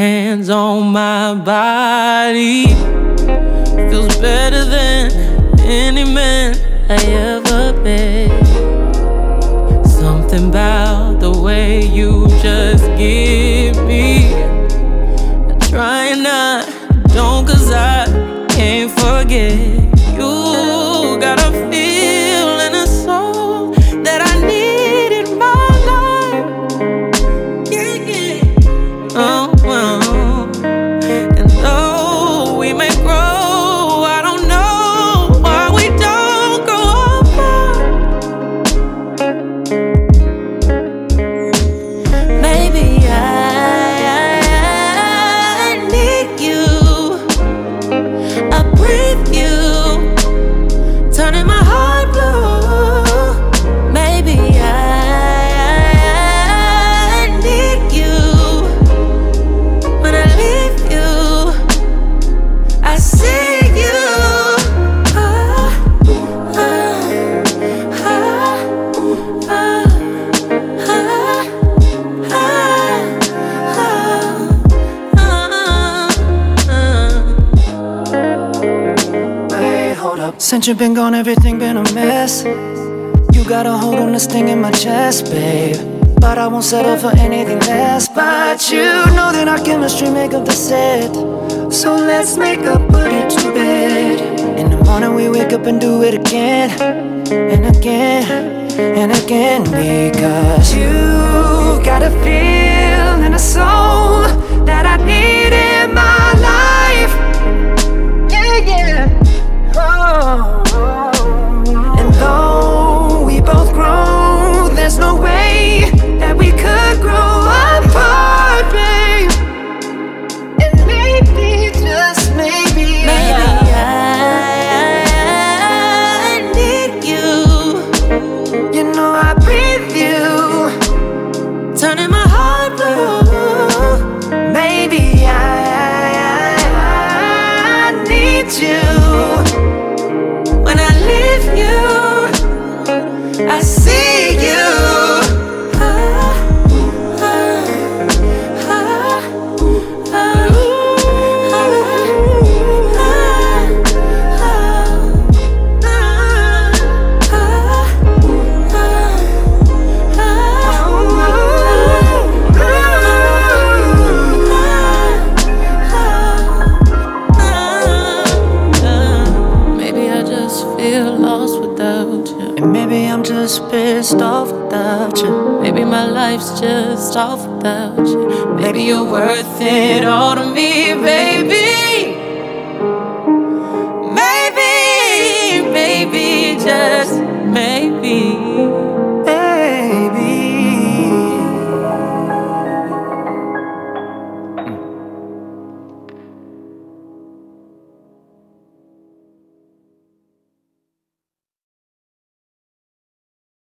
hands on my body. Feels better than any man I ever met. Something about the way you just give me. I try and I don't, 'cause I can't forget. You got a feel and a soul that I need in my life. Yeah, yeah. Oh, oh. And though we may grow, I don't know why we don't grow apart. Maybe I need you. I breathe you, turning my heart blue. Maybe I need you. When I leave you, I see you. Ah, ah, ah, ah, Wait, hold up. Since you've been gone, everything been a mess. You got a hold on this thing in my chest, babe. But I won't settle for anything less. But you know that our chemistry make up the set. So let's make up, put it to bed. In the morning we wake up and do it again. And again, and again. Because you got a feel and a soul that I need in my life. Yeah, yeah. Oh. And though we both grow, there's no way that we could grow apart, babe. And maybe, just maybe, I need you. you know I breathe you, Turning my heart blue. maybe I need you. When I leave you, I see you. Ah, ah, ah, ah, Maybe I just feel lost without you. And maybe I'm just pissed off without you. Maybe my life's just off without you. Maybe you're worth it all to me, baby.